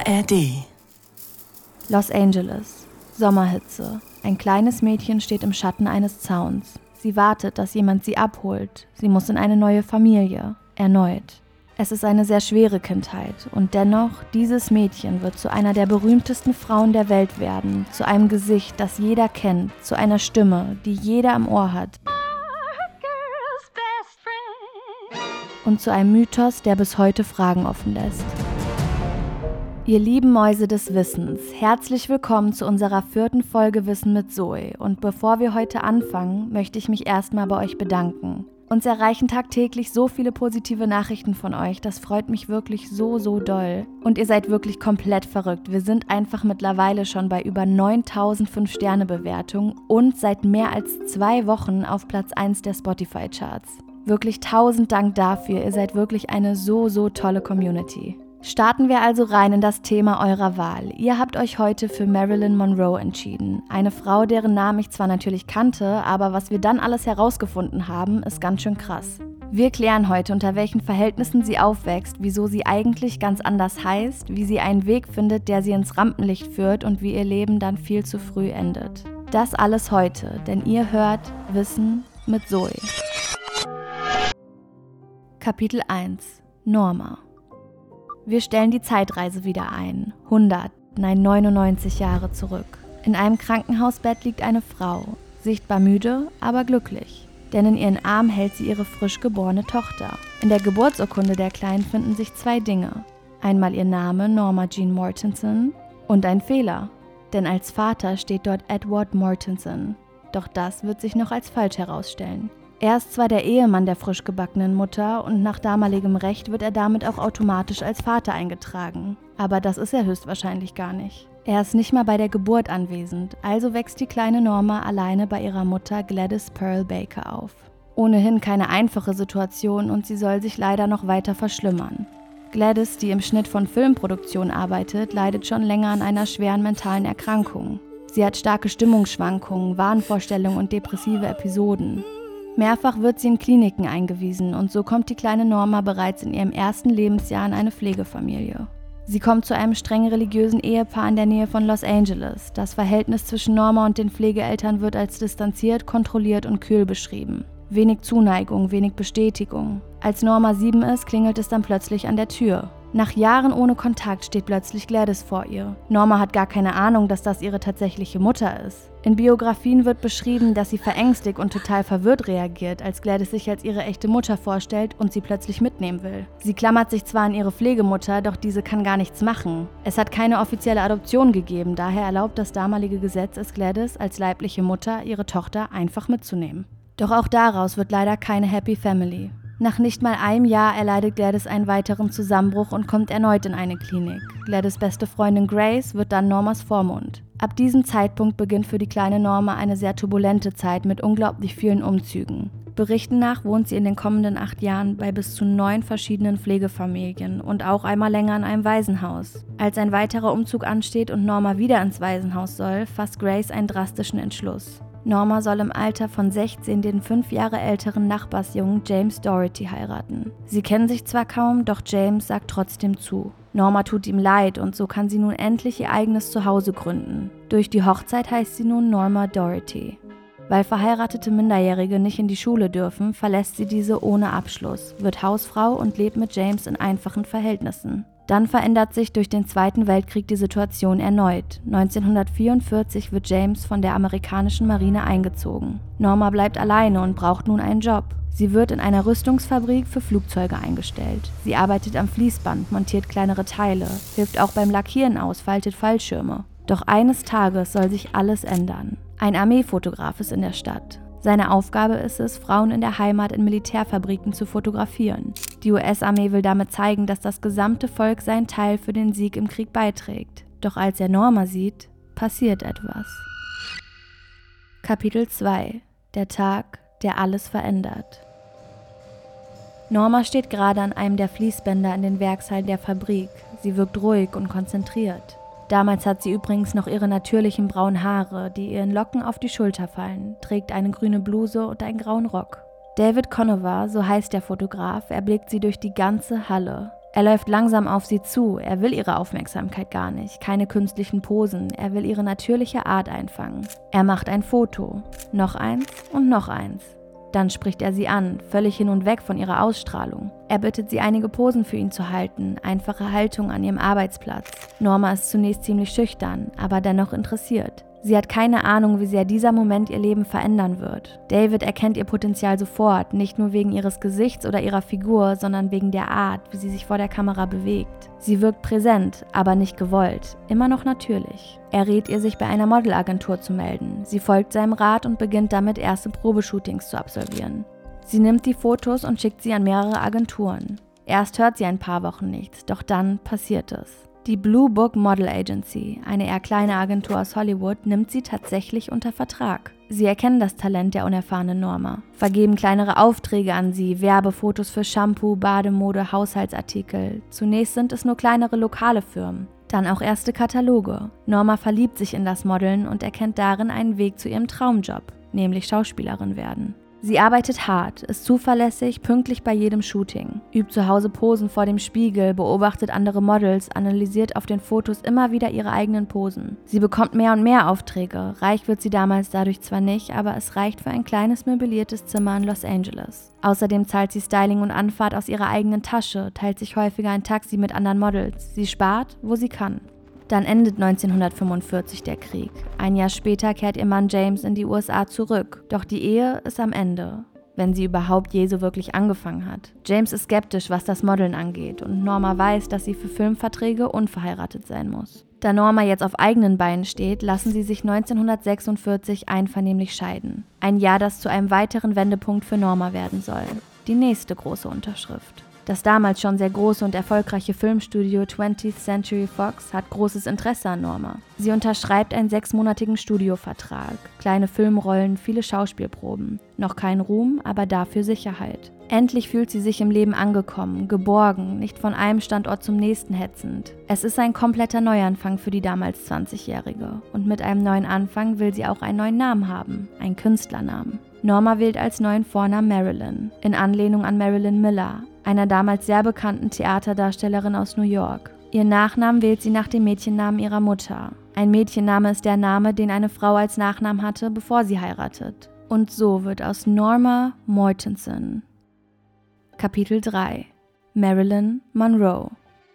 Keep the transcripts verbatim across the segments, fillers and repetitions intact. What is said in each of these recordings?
A R D. Los Angeles. Sommerhitze. Ein kleines Mädchen steht im Schatten eines Zauns. Sie wartet, dass jemand sie abholt. Sie muss in eine neue Familie. Erneut. Es ist eine sehr schwere Kindheit und dennoch, dieses Mädchen wird zu einer der berühmtesten Frauen der Welt werden, zu einem Gesicht, das jeder kennt, zu einer Stimme, die jeder im Ohr hat und zu einem Mythos, der bis heute Fragen offen lässt. Ihr lieben Mäuse des Wissens, herzlich willkommen zu unserer vierten Folge Wissen mit Zoe und bevor wir heute anfangen, möchte ich mich erstmal bei euch bedanken. Uns erreichen tagtäglich so viele positive Nachrichten von euch, das freut mich wirklich so, so doll. Und ihr seid wirklich komplett verrückt. Wir sind einfach mittlerweile schon bei über neuntausend fünf Sterne Bewertungen und seit mehr als zwei Wochen auf Platz eins der Spotify-Charts. Wirklich tausend Dank dafür, ihr seid wirklich eine so, so tolle Community. Starten wir also rein in das Thema eurer Wahl. Ihr habt euch heute für Marilyn Monroe entschieden. Eine Frau, deren Namen ich zwar natürlich kannte, aber was wir dann alles herausgefunden haben, ist ganz schön krass. Wir klären heute, unter welchen Verhältnissen sie aufwächst, wieso sie eigentlich ganz anders heißt, wie sie einen Weg findet, der sie ins Rampenlicht führt und wie ihr Leben dann viel zu früh endet. Das alles heute, denn ihr hört Wissen mit Zoe. Kapitel eins. Norma. Wir stellen die Zeitreise wieder ein. hundert, nein neunundneunzig Jahre zurück. In einem Krankenhausbett liegt eine Frau, sichtbar müde, aber glücklich. Denn in ihren Armen hält sie ihre frisch geborene Tochter. In der Geburtsurkunde der Kleinen finden sich zwei Dinge. Einmal ihr Name Norma Jean Mortensen und ein Fehler. Denn als Vater steht dort Edward Mortensen. Doch das wird sich noch als falsch herausstellen. Er ist zwar der Ehemann der frisch gebackenen Mutter und nach damaligem Recht wird er damit auch automatisch als Vater eingetragen. Aber das ist er höchstwahrscheinlich gar nicht. Er ist nicht mal bei der Geburt anwesend, also wächst die kleine Norma alleine bei ihrer Mutter Gladys Pearl Baker auf. Ohnehin keine einfache Situation und sie soll sich leider noch weiter verschlimmern. Gladys, die im Schnitt von Filmproduktion arbeitet, leidet schon länger an einer schweren mentalen Erkrankung. Sie hat starke Stimmungsschwankungen, Wahnvorstellungen und depressive Episoden. Mehrfach wird sie in Kliniken eingewiesen und so kommt die kleine Norma bereits in ihrem ersten Lebensjahr in eine Pflegefamilie. Sie kommt zu einem streng religiösen Ehepaar in der Nähe von Los Angeles. Das Verhältnis zwischen Norma und den Pflegeeltern wird als distanziert, kontrolliert und kühl beschrieben. Wenig Zuneigung, wenig Bestätigung. Als Norma sieben ist, klingelt es dann plötzlich an der Tür. Nach Jahren ohne Kontakt steht plötzlich Gladys vor ihr. Norma hat gar keine Ahnung, dass das ihre tatsächliche Mutter ist. In Biografien wird beschrieben, dass sie verängstigt und total verwirrt reagiert, als Gladys sich als ihre echte Mutter vorstellt und sie plötzlich mitnehmen will. Sie klammert sich zwar an ihre Pflegemutter, doch diese kann gar nichts machen. Es hat keine offizielle Adoption gegeben, daher erlaubt das damalige Gesetz es Gladys als leibliche Mutter, ihre Tochter einfach mitzunehmen. Doch auch daraus wird leider keine Happy Family. Nach nicht mal einem Jahr erleidet Gladys einen weiteren Zusammenbruch und kommt erneut in eine Klinik. Gladys' beste Freundin Grace wird dann Normas Vormund. Ab diesem Zeitpunkt beginnt für die kleine Norma eine sehr turbulente Zeit mit unglaublich vielen Umzügen. Berichten nach wohnt sie in den kommenden acht Jahren bei bis zu neun verschiedenen Pflegefamilien und auch einmal länger in einem Waisenhaus. Als ein weiterer Umzug ansteht und Norma wieder ins Waisenhaus soll, fasst Grace einen drastischen Entschluss. Norma soll im Alter von sechzehn den fünf Jahre älteren Nachbarsjungen James Doherty heiraten. Sie kennen sich zwar kaum, doch James sagt trotzdem zu. Norma tut ihm leid und so kann sie nun endlich ihr eigenes Zuhause gründen. Durch die Hochzeit heißt sie nun Norma Doherty. Weil verheiratete Minderjährige nicht in die Schule dürfen, verlässt sie diese ohne Abschluss, wird Hausfrau und lebt mit James in einfachen Verhältnissen. Dann verändert sich durch den Zweiten Weltkrieg die Situation erneut. neunzehnhundertvierundvierzig wird James von der amerikanischen Marine eingezogen. Norma bleibt alleine und braucht nun einen Job. Sie wird in einer Rüstungsfabrik für Flugzeuge eingestellt. Sie arbeitet am Fließband, montiert kleinere Teile, hilft auch beim Lackieren aus, faltet Fallschirme. Doch eines Tages soll sich alles ändern. Ein Armeefotograf ist in der Stadt. Seine Aufgabe ist es, Frauen in der Heimat in Militärfabriken zu fotografieren. Die U S-Armee will damit zeigen, dass das gesamte Volk seinen Teil für den Sieg im Krieg beiträgt. Doch als er Norma sieht, passiert etwas. Kapitel zwei. Der Tag, der alles verändert. Norma steht gerade an einem der Fließbänder in den Werkshallen der Fabrik. Sie wirkt ruhig und konzentriert. Damals hat sie übrigens noch ihre natürlichen braunen Haare, die ihr in Locken auf die Schulter fallen, trägt eine grüne Bluse und einen grauen Rock. David Conover, so heißt der Fotograf, erblickt sie durch die ganze Halle. Er läuft langsam auf sie zu, er will ihre Aufmerksamkeit gar nicht, keine künstlichen Posen, er will ihre natürliche Art einfangen. Er macht ein Foto, noch eins und noch eins. Dann spricht er sie an, völlig hin und weg von ihrer Ausstrahlung. Er bittet sie, einige Posen für ihn zu halten, einfache Haltung an ihrem Arbeitsplatz. Norma ist zunächst ziemlich schüchtern, aber dennoch interessiert. Sie hat keine Ahnung, wie sehr dieser Moment ihr Leben verändern wird. David erkennt ihr Potenzial sofort, nicht nur wegen ihres Gesichts oder ihrer Figur, sondern wegen der Art, wie sie sich vor der Kamera bewegt. Sie wirkt präsent, aber nicht gewollt, immer noch natürlich. Er rät ihr, sich bei einer Modelagentur zu melden. Sie folgt seinem Rat und beginnt damit, erste Probeshootings zu absolvieren. Sie nimmt die Fotos und schickt sie an mehrere Agenturen. Erst hört sie ein paar Wochen nichts, doch dann passiert es. Die Blue Book Model Agency, eine eher kleine Agentur aus Hollywood, nimmt sie tatsächlich unter Vertrag. Sie erkennen das Talent der unerfahrenen Norma, vergeben kleinere Aufträge an sie, Werbefotos für Shampoo, Bademode, Haushaltsartikel. Zunächst sind es nur kleinere lokale Firmen, dann auch erste Kataloge. Norma verliebt sich in das Modeln und erkennt darin einen Weg zu ihrem Traumjob, nämlich Schauspielerin werden. Sie arbeitet hart, ist zuverlässig, pünktlich bei jedem Shooting, übt zu Hause Posen vor dem Spiegel, beobachtet andere Models, analysiert auf den Fotos immer wieder ihre eigenen Posen. Sie bekommt mehr und mehr Aufträge, reich wird sie damals dadurch zwar nicht, aber es reicht für ein kleines möbliertes Zimmer in Los Angeles. Außerdem zahlt sie Styling und Anfahrt aus ihrer eigenen Tasche, teilt sich häufiger ein Taxi mit anderen Models. Sie spart, wo sie kann. Dann endet neunzehnhundertfünfundvierzig der Krieg. Ein Jahr später kehrt ihr Mann James in die U S A zurück. Doch die Ehe ist am Ende, wenn sie überhaupt je so wirklich angefangen hat. James ist skeptisch, was das Modeln angeht, und Norma weiß, dass sie für Filmverträge unverheiratet sein muss. Da Norma jetzt auf eigenen Beinen steht, lassen sie sich neunzehnhundertsechsundvierzig einvernehmlich scheiden. Ein Jahr, das zu einem weiteren Wendepunkt für Norma werden soll. Die nächste große Unterschrift. Das damals schon sehr große und erfolgreiche Filmstudio twentieth Century Fox hat großes Interesse an Norma. Sie unterschreibt einen sechsmonatigen Studiovertrag, kleine Filmrollen, viele Schauspielproben. Noch kein Ruhm, aber dafür Sicherheit. Endlich fühlt sie sich im Leben angekommen, geborgen, nicht von einem Standort zum nächsten hetzend. Es ist ein kompletter Neuanfang für die damals zwanzigjährige. Und mit einem neuen Anfang will sie auch einen neuen Namen haben, einen Künstlernamen. Norma wählt als neuen Vornamen Marilyn, in Anlehnung an Marilyn Miller, einer damals sehr bekannten Theaterdarstellerin aus New York. Ihren Nachnamen wählt sie nach dem Mädchennamen ihrer Mutter. Ein Mädchenname ist der Name, den eine Frau als Nachnamen hatte, bevor sie heiratet. Und so wird aus Norma Mortensen. Kapitel drei. Marilyn Monroe.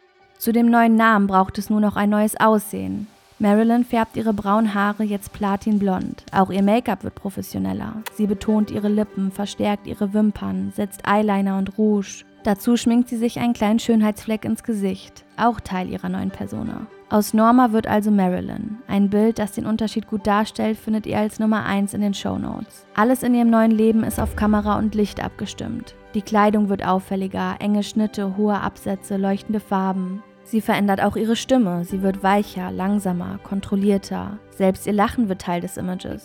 Zu dem neuen Namen braucht es nur noch ein neues Aussehen. Marilyn färbt ihre braunen Haare jetzt platinblond. Auch ihr Make-up wird professioneller. Sie betont ihre Lippen, verstärkt ihre Wimpern, setzt Eyeliner und Rouge. Dazu schminkt sie sich einen kleinen Schönheitsfleck ins Gesicht, auch Teil ihrer neuen Persona. Aus Norma wird also Marilyn. Ein Bild, das den Unterschied gut darstellt, findet ihr als Nummer eins in den Shownotes. Alles in ihrem neuen Leben ist auf Kamera und Licht abgestimmt. Die Kleidung wird auffälliger, enge Schnitte, hohe Absätze, leuchtende Farben. Sie verändert auch ihre Stimme, sie wird weicher, langsamer, kontrollierter. Selbst ihr Lachen wird Teil des Images.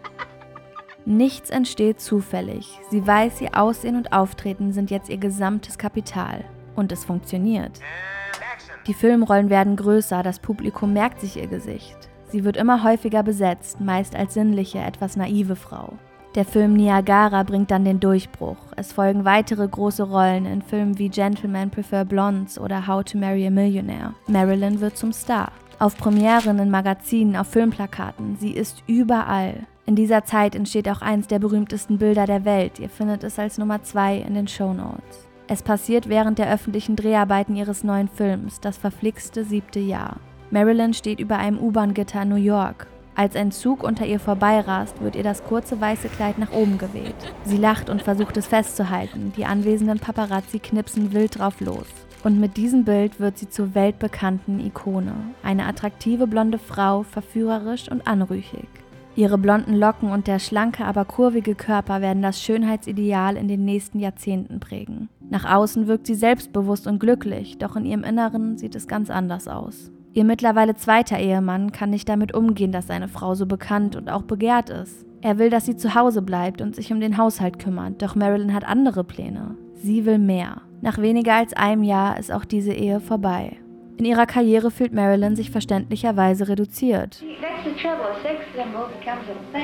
Nichts entsteht zufällig. Sie weiß, ihr Aussehen und Auftreten sind jetzt ihr gesamtes Kapital. Und es funktioniert. Die Filmrollen werden größer, das Publikum merkt sich ihr Gesicht. Sie wird immer häufiger besetzt, meist als sinnliche, etwas naive Frau. Der Film Niagara bringt dann den Durchbruch. Es folgen weitere große Rollen in Filmen wie Gentlemen Prefer Blondes oder How to Marry a Millionaire. Marilyn wird zum Star. Auf Premieren, in Magazinen, auf Filmplakaten. Sie ist überall. In dieser Zeit entsteht auch eins der berühmtesten Bilder der Welt. Ihr findet es als Nummer zwei in den Shownotes. Es passiert während der öffentlichen Dreharbeiten ihres neuen Films, das verflixte siebte Jahr. Marilyn steht über einem U-Bahn-Gitter in New York. Als ein Zug unter ihr vorbeirast, wird ihr das kurze weiße Kleid nach oben geweht. Sie lacht und versucht es festzuhalten. Die anwesenden Paparazzi knipsen wild drauf los. Und mit diesem Bild wird sie zur weltbekannten Ikone. Eine attraktive blonde Frau, verführerisch und anrüchig. Ihre blonden Locken und der schlanke, aber kurvige Körper werden das Schönheitsideal in den nächsten Jahrzehnten prägen. Nach außen wirkt sie selbstbewusst und glücklich, doch in ihrem Inneren sieht es ganz anders aus. Ihr mittlerweile zweiter Ehemann kann nicht damit umgehen, dass seine Frau so bekannt und auch begehrt ist. Er will, dass sie zu Hause bleibt und sich um den Haushalt kümmert, doch Marilyn hat andere Pläne. Sie will mehr. Nach weniger als einem Jahr ist auch diese Ehe vorbei. In ihrer Karriere fühlt Marilyn sich verständlicherweise reduziert. That's the trouble. A sex symbol becomes a thing.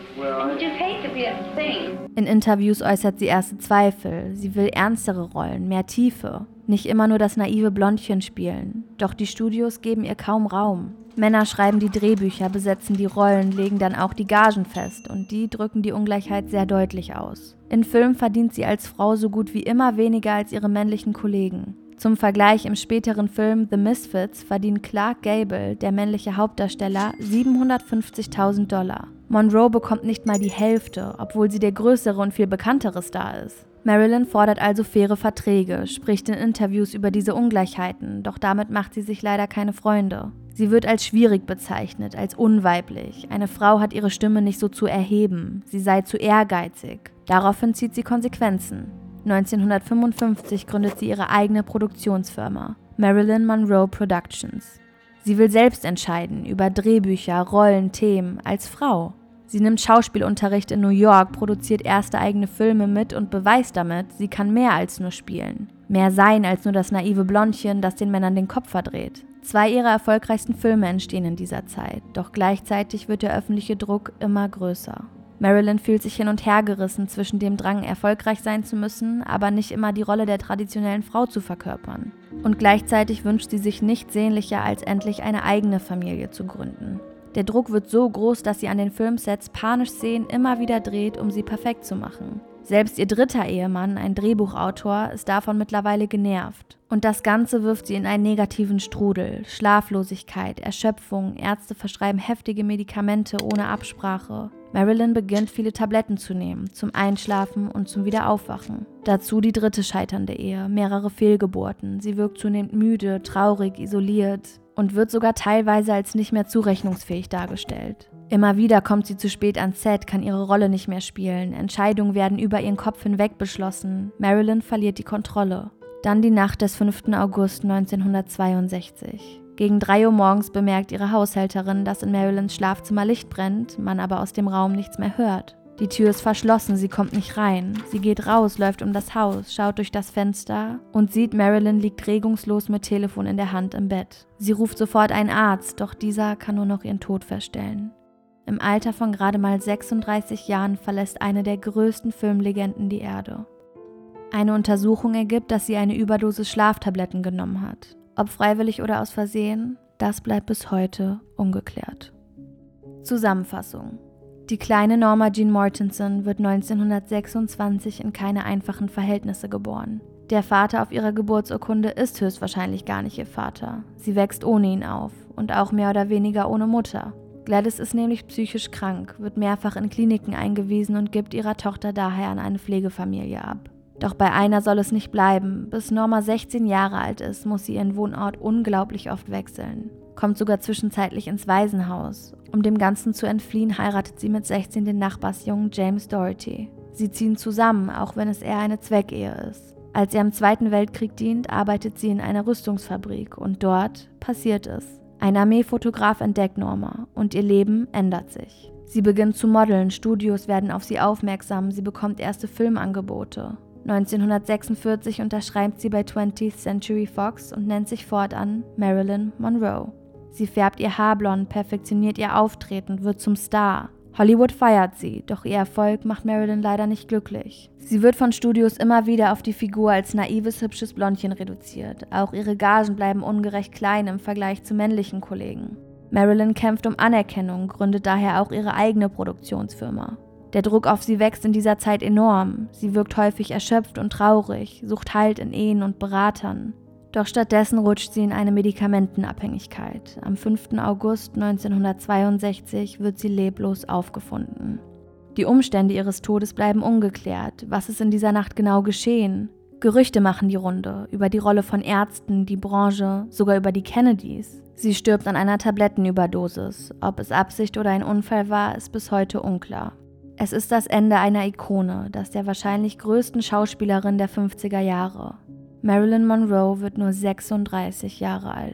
In Interviews äußert sie erste Zweifel. Sie will ernstere Rollen, mehr Tiefe. Nicht immer nur das naive Blondchen spielen. Doch die Studios geben ihr kaum Raum. Männer schreiben die Drehbücher, besetzen die Rollen, legen dann auch die Gagen fest und die drücken die Ungleichheit sehr deutlich aus. In Filmen verdient sie als Frau so gut wie immer weniger als ihre männlichen Kollegen. Zum Vergleich, im späteren Film The Misfits verdient Clark Gable, der männliche Hauptdarsteller, siebenhundertfünfzigtausend Dollar. Monroe bekommt nicht mal die Hälfte, obwohl sie der größere und viel bekanntere Star ist. Marilyn fordert also faire Verträge, spricht in Interviews über diese Ungleichheiten, doch damit macht sie sich leider keine Freunde. Sie wird als schwierig bezeichnet, als unweiblich. Eine Frau hat ihre Stimme nicht so zu erheben, sie sei zu ehrgeizig. Daraufhin zieht sie Konsequenzen. neunzehnhundertfünfundfünfzig gründet sie ihre eigene Produktionsfirma, Marilyn Monroe Productions. Sie will selbst entscheiden über Drehbücher, Rollen, Themen, als Frau. Sie nimmt Schauspielunterricht in New York, produziert erste eigene Filme mit und beweist damit, sie kann mehr als nur spielen. Mehr sein als nur das naive Blondchen, das den Männern den Kopf verdreht. Zwei ihrer erfolgreichsten Filme entstehen in dieser Zeit, doch gleichzeitig wird der öffentliche Druck immer größer. Marilyn fühlt sich hin und her gerissen zwischen dem Drang, erfolgreich sein zu müssen, aber nicht immer die Rolle der traditionellen Frau zu verkörpern. Und gleichzeitig wünscht sie sich nichts sehnlicher, als endlich eine eigene Familie zu gründen. Der Druck wird so groß, dass sie an den Filmsets panisch Szenen immer wieder dreht, um sie perfekt zu machen. Selbst ihr dritter Ehemann, ein Drehbuchautor, ist davon mittlerweile genervt. Und das Ganze wirft sie in einen negativen Strudel. Schlaflosigkeit, Erschöpfung, Ärzte verschreiben heftige Medikamente ohne Absprache. Marilyn beginnt, viele Tabletten zu nehmen, zum Einschlafen und zum Wiederaufwachen. Dazu die dritte scheiternde Ehe, mehrere Fehlgeburten. Sie wirkt zunehmend müde, traurig, isoliert und wird sogar teilweise als nicht mehr zurechnungsfähig dargestellt. Immer wieder kommt sie zu spät ans Set, kann ihre Rolle nicht mehr spielen. Entscheidungen werden über ihren Kopf hinweg beschlossen. Marilyn verliert die Kontrolle. Dann die Nacht des fünften August neunzehnhundertzweiundsechzig. Gegen drei Uhr morgens bemerkt ihre Haushälterin, dass in Marilyns Schlafzimmer Licht brennt, man aber aus dem Raum nichts mehr hört. Die Tür ist verschlossen, sie kommt nicht rein. Sie geht raus, läuft um das Haus, schaut durch das Fenster und sieht, Marilyn liegt regungslos mit Telefon in der Hand im Bett. Sie ruft sofort einen Arzt, doch dieser kann nur noch ihren Tod feststellen. Im Alter von gerade mal sechsunddreißig Jahren verlässt eine der größten Filmlegenden die Erde. Eine Untersuchung ergibt, dass sie eine Überdosis Schlaftabletten genommen hat. Ob freiwillig oder aus Versehen, das bleibt bis heute ungeklärt. Zusammenfassung: Die kleine Norma Jean Mortensen wird neunzehnhundertsechsundzwanzig in keine einfachen Verhältnisse geboren. Der Vater auf ihrer Geburtsurkunde ist höchstwahrscheinlich gar nicht ihr Vater. Sie wächst ohne ihn auf und auch mehr oder weniger ohne Mutter. Gladys ist nämlich psychisch krank, wird mehrfach in Kliniken eingewiesen und gibt ihrer Tochter daher an eine Pflegefamilie ab. Doch bei einer soll es nicht bleiben. Bis Norma sechzehn Jahre alt ist, muss sie ihren Wohnort unglaublich oft wechseln. Kommt sogar zwischenzeitlich ins Waisenhaus. Um dem Ganzen zu entfliehen, heiratet sie mit sechzehn den Nachbarsjungen James Doherty. Sie ziehen zusammen, auch wenn es eher eine Zweckehe ist. Als sie am Zweiten Weltkrieg dient, arbeitet sie in einer Rüstungsfabrik und dort passiert es. Ein Armeefotograf entdeckt Norma und ihr Leben ändert sich. Sie beginnt zu modeln, Studios werden auf sie aufmerksam, sie bekommt erste Filmangebote. neunzehnhundertsechsundvierzig unterschreibt sie bei twentieth Century Fox und nennt sich fortan Marilyn Monroe. Sie färbt ihr Haar blond, perfektioniert ihr Auftreten, wird zum Star. Hollywood feiert sie, doch ihr Erfolg macht Marilyn leider nicht glücklich. Sie wird von Studios immer wieder auf die Figur als naives, hübsches Blondchen reduziert. Auch ihre Gagen bleiben ungerecht klein im Vergleich zu männlichen Kollegen. Marilyn kämpft um Anerkennung, gründet daher auch ihre eigene Produktionsfirma. Der Druck auf sie wächst in dieser Zeit enorm. Sie wirkt häufig erschöpft und traurig, sucht Halt in Ehen und Beratern. Doch stattdessen rutscht sie in eine Medikamentenabhängigkeit. Am fünften August neunzehnhundertzweiundsechzig wird sie leblos aufgefunden. Die Umstände ihres Todes bleiben ungeklärt. Was ist in dieser Nacht genau geschehen? Gerüchte machen die Runde über die Rolle von Ärzten, die Branche, sogar über die Kennedys. Sie stirbt an einer Tablettenüberdosis. Ob es Absicht oder ein Unfall war, ist bis heute unklar. Es ist das Ende einer Ikone, das der wahrscheinlich größten Schauspielerin der fünfziger Jahre. Marilyn Monroe wird nur sechsunddreißig Jahre alt.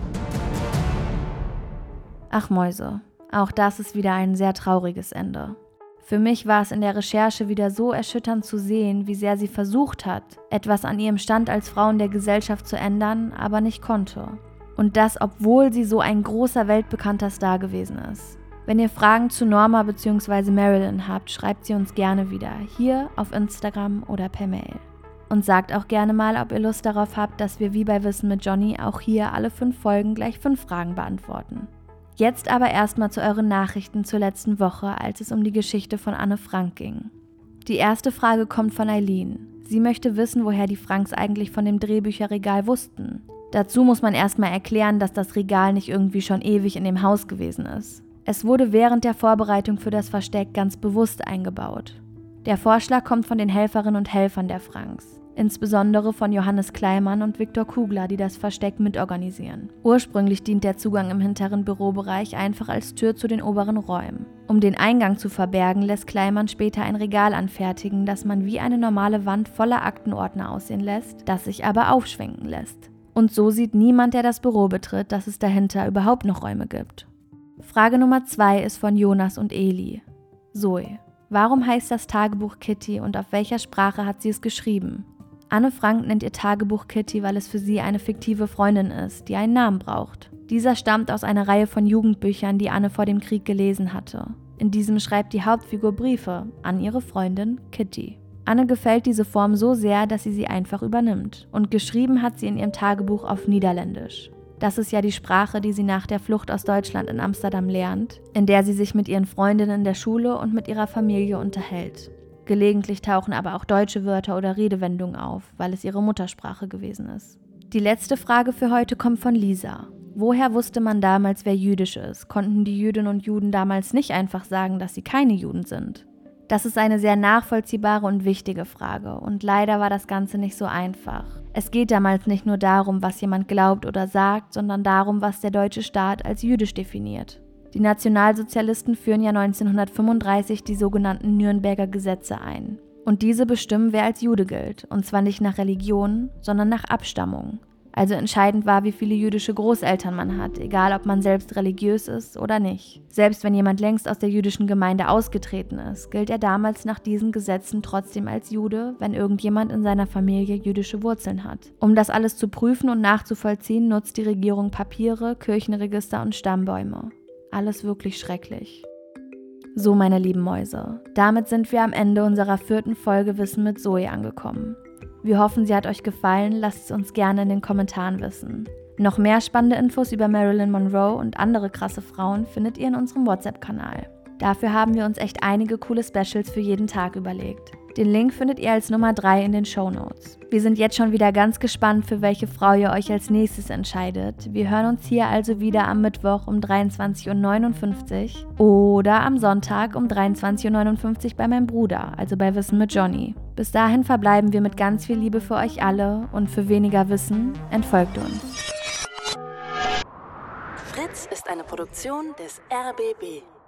Ach Mäuse, auch das ist wieder ein sehr trauriges Ende. Für mich war es in der Recherche wieder so erschütternd zu sehen, wie sehr sie versucht hat, etwas an ihrem Stand als Frau in der Gesellschaft zu ändern, aber nicht konnte. Und das, obwohl sie so ein großer weltbekannter Star gewesen ist. Wenn ihr Fragen zu Norma bzw. Marilyn habt, schreibt sie uns gerne wieder, hier auf Instagram oder per Mail. Und sagt auch gerne mal, ob ihr Lust darauf habt, dass wir wie bei Wissen mit Johnny auch hier alle fünf Folgen gleich fünf Fragen beantworten. Jetzt aber erstmal zu euren Nachrichten zur letzten Woche, als es um die Geschichte von Anne Frank ging. Die erste Frage kommt von Eileen. Sie möchte wissen, woher die Franks eigentlich von dem Drehbücherregal wussten. Dazu muss man erstmal erklären, dass das Regal nicht irgendwie schon ewig in dem Haus gewesen ist. Es wurde während der Vorbereitung für das Versteck ganz bewusst eingebaut. Der Vorschlag kommt von den Helferinnen und Helfern der Franks, insbesondere von Johannes Kleimann und Viktor Kugler, die das Versteck mitorganisieren. Ursprünglich dient der Zugang im hinteren Bürobereich einfach als Tür zu den oberen Räumen. Um den Eingang zu verbergen, lässt Kleimann später ein Regal anfertigen, das man wie eine normale Wand voller Aktenordner aussehen lässt, das sich aber aufschwenken lässt. Und so sieht niemand, der das Büro betritt, dass es dahinter überhaupt noch Räume gibt. Frage Nummer zwei ist von Jonas und Eli. Zoe, warum heißt das Tagebuch Kitty und auf welcher Sprache hat sie es geschrieben? Anne Frank nennt ihr Tagebuch Kitty, weil es für sie eine fiktive Freundin ist, die einen Namen braucht. Dieser stammt aus einer Reihe von Jugendbüchern, die Anne vor dem Krieg gelesen hatte. In diesem schreibt die Hauptfigur Briefe an ihre Freundin Kitty. Anne gefällt diese Form so sehr, dass sie sie einfach übernimmt. Und geschrieben hat sie in ihrem Tagebuch auf Niederländisch. Das ist ja die Sprache, die sie nach der Flucht aus Deutschland in Amsterdam lernt, in der sie sich mit ihren Freundinnen der Schule und mit ihrer Familie unterhält. Gelegentlich tauchen aber auch deutsche Wörter oder Redewendungen auf, weil es ihre Muttersprache gewesen ist. Die letzte Frage für heute kommt von Lisa. Woher wusste man damals, wer jüdisch ist? Konnten die Jüdinnen und Juden damals nicht einfach sagen, dass sie keine Juden sind? Das ist eine sehr nachvollziehbare und wichtige Frage und leider war das Ganze nicht so einfach. Es geht damals nicht nur darum, was jemand glaubt oder sagt, sondern darum, was der deutsche Staat als jüdisch definiert. Die Nationalsozialisten führen ja neunzehnhundertfünfunddreißig die sogenannten Nürnberger Gesetze ein. Und diese bestimmen, wer als Jude gilt, und zwar nicht nach Religion, sondern nach Abstammung. Also entscheidend war, wie viele jüdische Großeltern man hat, egal ob man selbst religiös ist oder nicht. Selbst wenn jemand längst aus der jüdischen Gemeinde ausgetreten ist, gilt er damals nach diesen Gesetzen trotzdem als Jude, wenn irgendjemand in seiner Familie jüdische Wurzeln hat. Um das alles zu prüfen und nachzuvollziehen, nutzt die Regierung Papiere, Kirchenregister und Stammbäume. Alles wirklich schrecklich. So, meine lieben Mäuse, damit sind wir am Ende unserer vierten Folge Wissen mit Zoe angekommen. Wir hoffen, sie hat euch gefallen, lasst es uns gerne in den Kommentaren wissen. Noch mehr spannende Infos über Marilyn Monroe und andere krasse Frauen findet ihr in unserem WhatsApp-Kanal. Dafür haben wir uns echt einige coole Specials für jeden Tag überlegt. Den Link findet ihr als Nummer drei in den Shownotes. Wir sind jetzt schon wieder ganz gespannt, für welche Frau ihr euch als nächstes entscheidet. Wir hören uns hier also wieder am Mittwoch um dreiundzwanzig Uhr neunundfünfzig oder am Sonntag um dreiundzwanzig Uhr neunundfünfzig bei meinem Bruder, also bei Wissen mit Johnny. Bis dahin verbleiben wir mit ganz viel Liebe für euch alle und für weniger Wissen entfolgt uns. Fritz ist eine Produktion des R B B.